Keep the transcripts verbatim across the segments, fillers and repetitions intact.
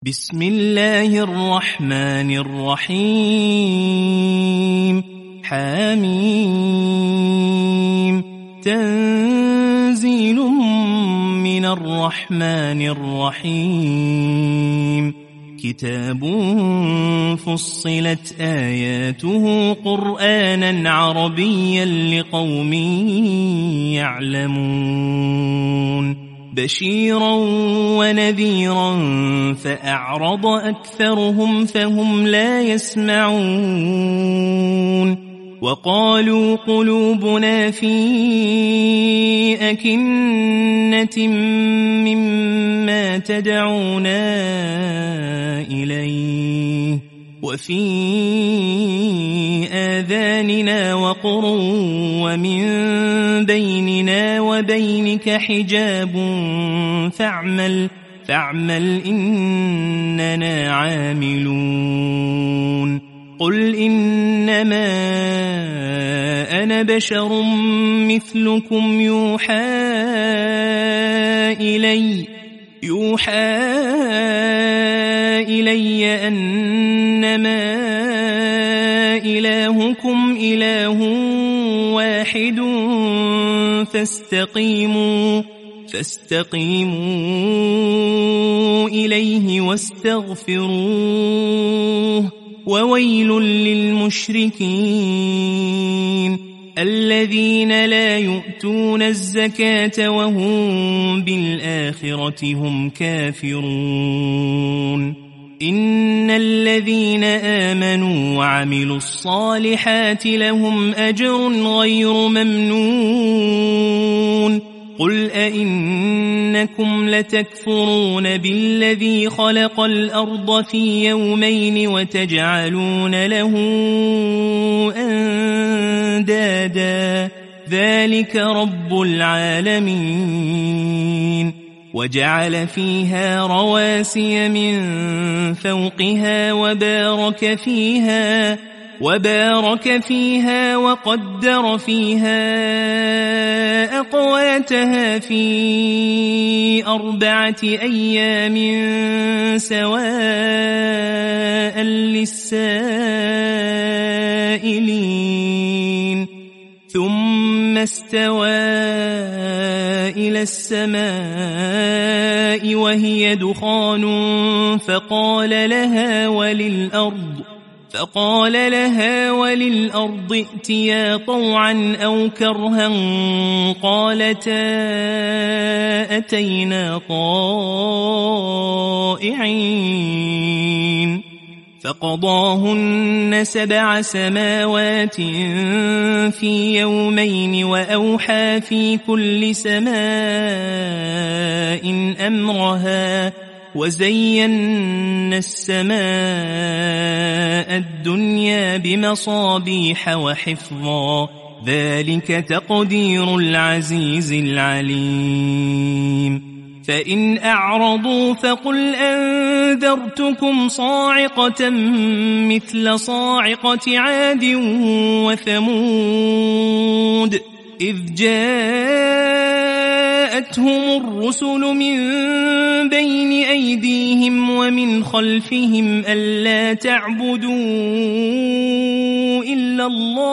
بسم الله الرحمن الرحيم حميم تنزيل من الرحمن الرحيم كتاب فصلت آياته قرآنا عربيا لقوم يعلمون بشيرا ونذيرا فأعرض أكثرهم فهم لا يسمعون وقالوا قلوبنا في أكنة مما تدعونا إليه وفي آذاننا وقر ومن بيننا وبينك حجاب فاعمل فاعمل إننا عاملون قل إنما أنا بشر مثلكم يوحى إلي يوحى إلي أنما إلهكم إله واحد فاستقيموا فاستقيموا إليه واستغفروه وويل للمشركين الذين لا يؤتون الزكاة وهم بالآخرة هم كافرون إن الذين آمنوا وعملوا الصالحات لهم أجر غير ممنون قل أئنكم لتكفرون بالذي خلق الأرض في يومين وتجعلون له أندادا ذلك رب العالمين وجعل فيها رواسي من فوقها وبارك فيها وبارك فيها وقدر فيها أقواتها في أربعة أيام سواء للسائلين ثم استوى إلى السماء وهي دخان فقال لها وللأرض فقال لها وللأرض ائتيا طوعا أو كرها قالتا أتينا طائعين فقضاهن سبع سماوات في يومين وأوحى في كل سماء أمرها وزينا السماء الدنيا بمصابيح وحفظا ذلك تقدير العزيز العليم فإن أعرضوا فقل أنذرتكم صاعقة مثل صاعقة عاد وثمود إذ جاءتهم الرسل من بين أيديهم ومن خلفهم ألا تعبدوا إلا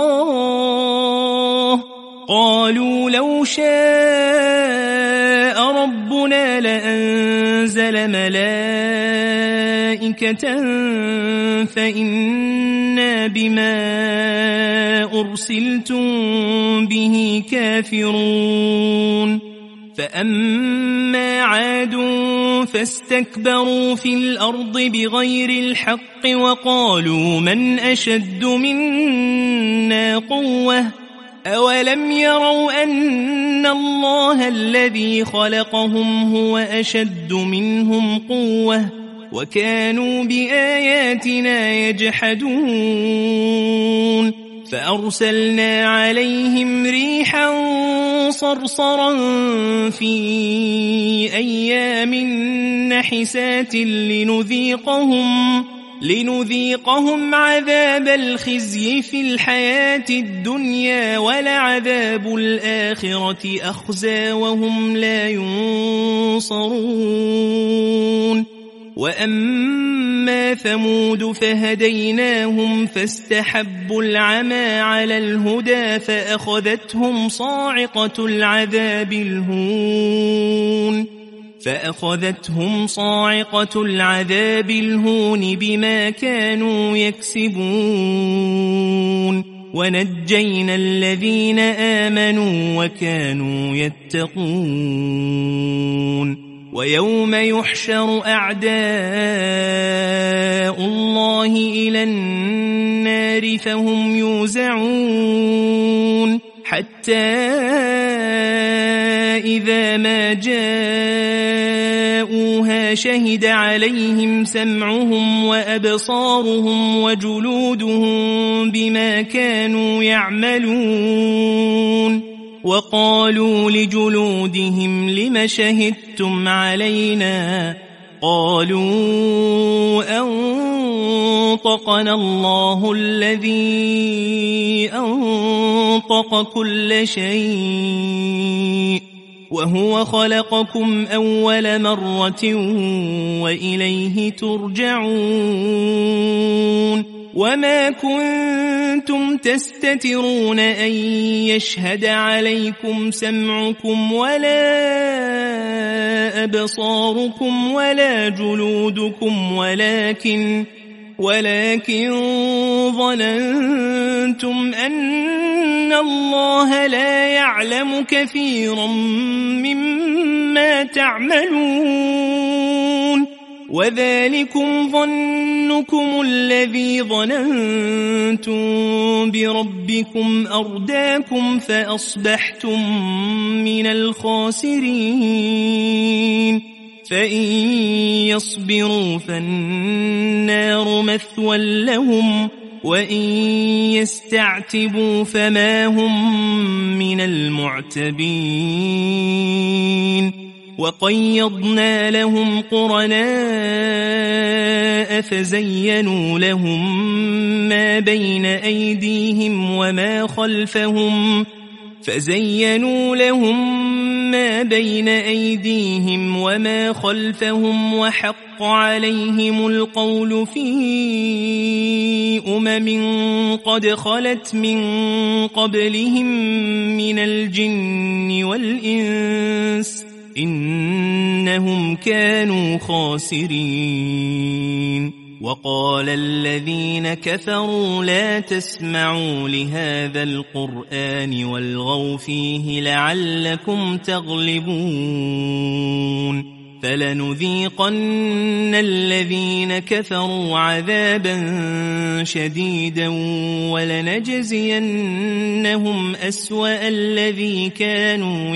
الله قالوا لو شاء ربنا لأنزل ملائكة فإنا بما أرسلتم به كافرون فأما عاد فاستكبروا في الأرض بغير الحق وقالوا من أشد منا قوة أولم يروا أن الله الذي خلقهم هو أشد منهم قوة وكانوا بآياتنا يجحدون فأرسلنا عليهم ريحا صرصرا في أيام نحسات لنذيقهم لنذيقهم عذاب الخزي في الحياة الدنيا ولعذاب الآخرة أخزى وهم لا ينصرون وأما ثمود فهديناهم فاستحبوا العمى على الهدى فأخذتهم صاعقة العذاب الهون فأخذتهم صاعقة العذاب الهون بما كانوا يكسبون ونجينا الذين آمنوا وكانوا يتقون ويوم يحشر أعداء الله إلى النار فهم يوزعون حتى إذا ما جاءوها شهد عليهم سمعهم وأبصارهم وجلودهم بما كانوا يعملون وقالوا لجلودهم لم شهدتم علينا قالوا أنطقنا الله الذي أنطق كل شيء وهو خلقكم أول مرة وإليه ترجعون وما كنتم تستترون أن يشهد عليكم سمعكم ولا أبصاركم ولا جلودكم ولكن ولكن ظننتم أن الله لا يعلم كثيرا مما تعملون وذلكم ظنكم الذي ظننتم بربكم أرداكم فأصبحتم من الخاسرين فإن يصبروا فالنار مثوى لهم وإن يستعتبوا فما هم من المعتبين وقيضنا لهم قرناء فزينوا لهم ما بين أيديهم وما خلفهم فزينوا لهم ما بين أيديهم وما خلفهم وحق عليهم القول في أمم قد خلت من قبلهم من الجن والإنس إنهم كانوا خاسرين وقال الذين كفروا لا تسمعوا لهذا القرآن والغوا فيه لعلكم تغلبون فلنذيقن الذين كفروا عذابا شديدا ولنجزينهم أسوأ الذي كانوا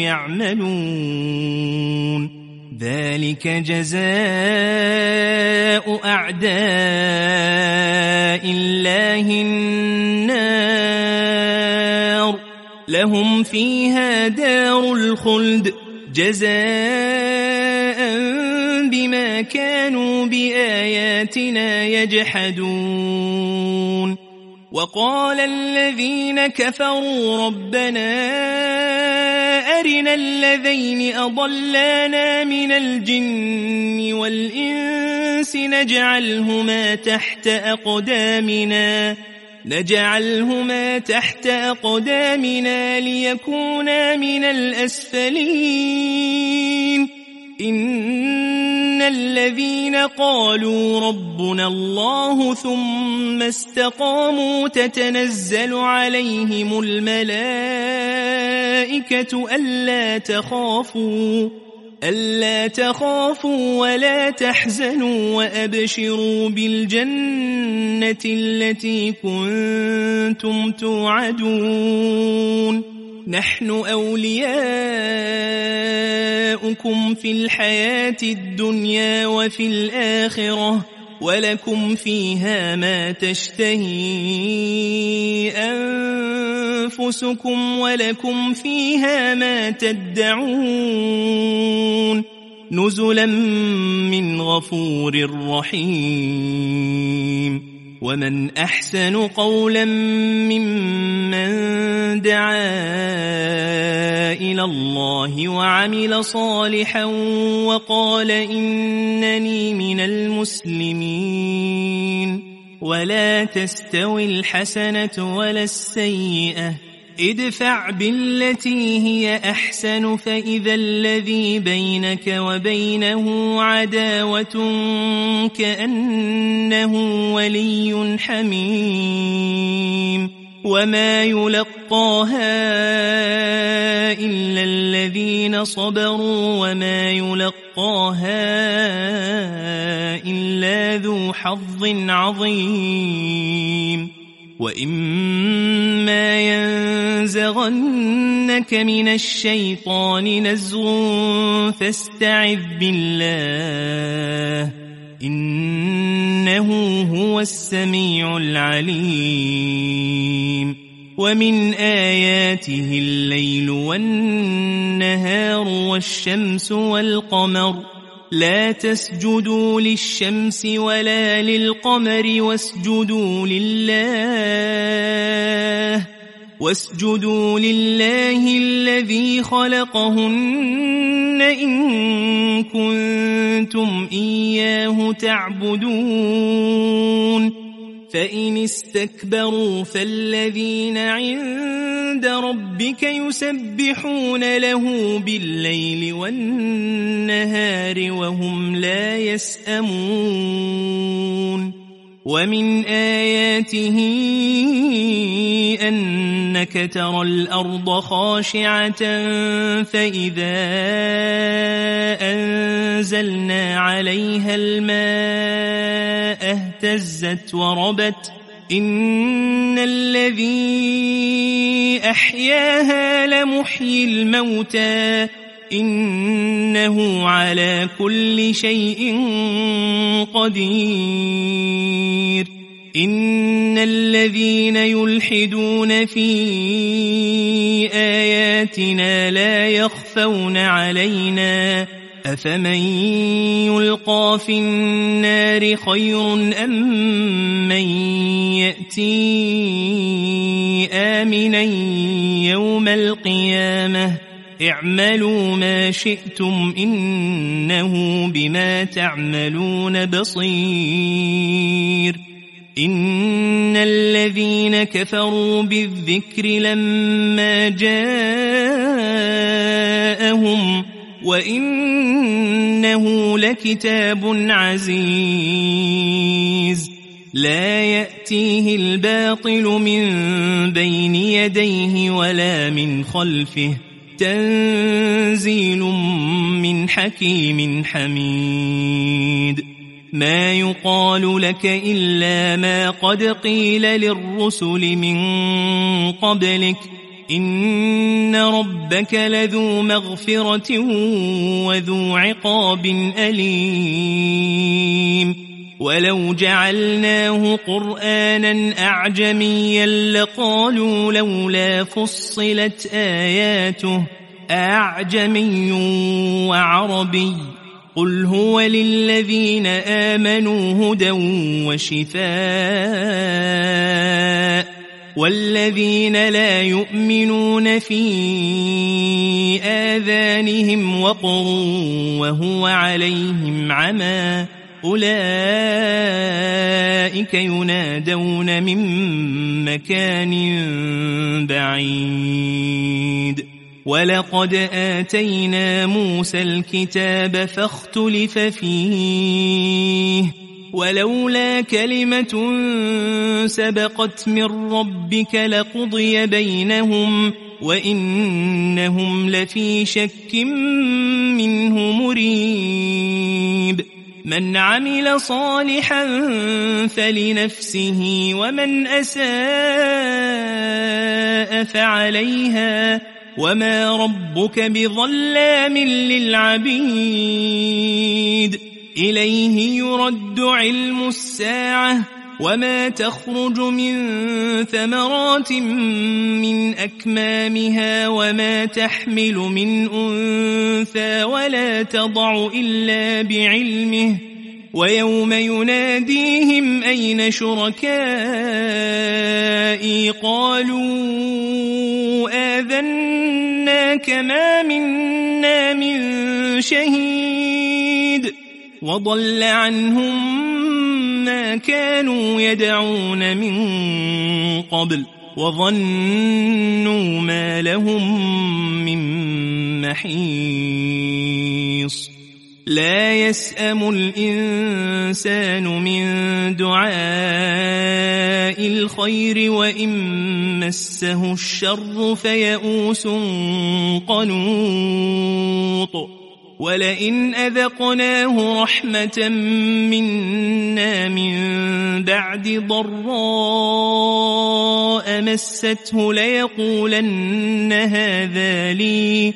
يعملون ذلك جزاء أعداء الله النار لهم فيها دار الخلد جزاء بما كانوا بآياتنا يجحدون وقال الذين كفروا ربنا أرنا الذين أضلانا من الجن والإنس نجعلهما تحت أقدامنا نجعلهما تحت أقدامنا ليكونا من الأسفلين إن الذين قالوا ربنا الله ثم استقاموا تتنزل عليهم الملائكة ألا تخافوا ألا تخافوا ولا تحزنوا وأبشروا بالجنة التي كنتم توعدون نحن أولياؤكم في الحياة الدنيا وفي الآخرة ولكم فيها ما تشتهي أنفسكم ولكم فيها ما تدعون نزلا من غفور رحيم ومن أحسن قولا ممن دعا إلى الله وعمل صالحا وقال إنني من المسلمين ولا تستوي الحسنة ولا السيئة ادفع بالتي هي أحسن فإذا الذي بينك وبينه عداوة كأنه ولي حميم وما يلقاها إلا الذين صبروا وما يلقاها إلا ذو حظ عظيم وإما ينزغنك من الشيطان نزغ فاستعذ بالله إنه هو السميع العليم ومن آياته الليل والنهار والشمس والقمر لا تسجدوا للشمس ولا للقمر واسجدوا لله واسجدوا لله الذي خلقهن إن كنتم إياه تعبدون فإن استكبروا فالذين عند ربك يسبحون له بالليل والنهار وهم لا يسأمون ومن آياته أنك ترى الأرض خاشعة فإذا أنزلنا عليها الماء اهتزت وربت إن الذي أحياها لمحيي الموتى إنه على كل شيء قدير إن الذين يلحدون في آياتنا لا يخفون علينا أفمن يلقى في النار خير أم من يأتي آمنا يوم القيامة اعملوا ما شئتم إنه بما تعملون بصير إن الذين كفروا بالذكر لما جاءهم وإنه لكتاب عزيز لا يأتيه الباطل من بين يديه ولا من خلفه تنزيل من حكيم حميد ما يقال لك إلا ما قد قيل للرسل من قبلك إن ربك لذو مغفرة وذو عقاب أليم ولو جعلناه قرآنا أعجميا لقالوا لولا فصلت آياته أعجمي وعربي قل هو للذين آمنوا هدى وشفاء والذين لا يؤمنون في آذانهم وقر وهو عليهم عمى أولئك ينادون من مكان بعيد ولقد آتينا موسى الكتاب فاختلف فيه ولولا كلمة سبقت من ربك لقضي بينهم وإنهم لفي شك منه مريب من عمل صالحا فلنفسه ومن أساء فعليها وما ربك بظلام للعبيد إليه يرد علم الساعة وما تخرج من ثمرات من أكمامها وما تحمل من أنثى ولا تضع إلا بعلمه ويوم يناديهم أين شركائي قالوا آذناك ما منا من شهيد وضل عنهم ما كانوا يدعون من قبل وظنوا ما لهم من محيص لا يسأم الإنسان من دعاء الخير وإن مسه الشر فيئوس قنوط ولئن أذقناه رحمة منا من بعد ضراء مسته ليقولن هذا لي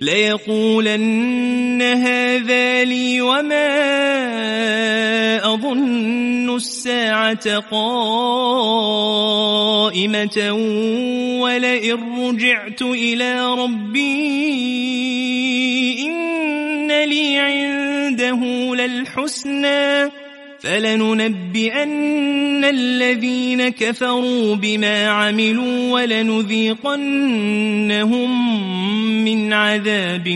ليقولن هذا لي وما أظن الساعة قائمة ولئن رجعت إلى ربي إن لي عنده للحسنى فلننبئن الذين كفروا بما عملوا ولنذيقنهم من عذاب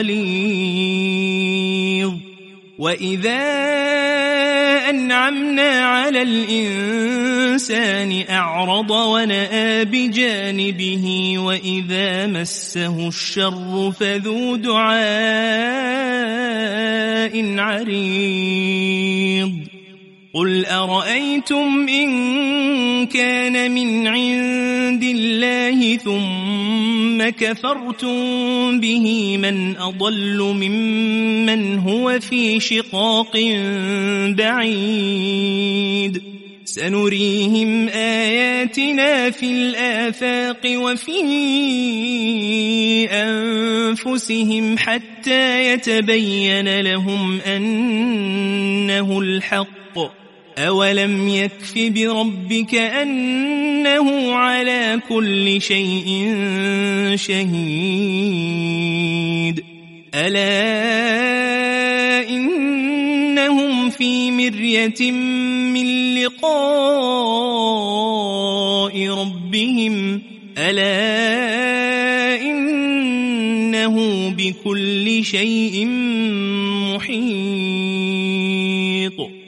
غليظ وإذا أنعمنا على الإنسان أعرض ونأى بجانبه وإذا مسه الشر فذو دعاء عريض قل أرأيتم إن كان من عند الله ثم كفرتم به من أضل ممن هو في شقاق بعيد سنريهم آياتنا في الآفاق وفي أنفسهم حتى يتبين لهم أنه الحق أولم يكف بربك أنه على كل شيء شهيد ألا إنهم في مرية من لقاء ربهم ألا إنه بكل شيء محيط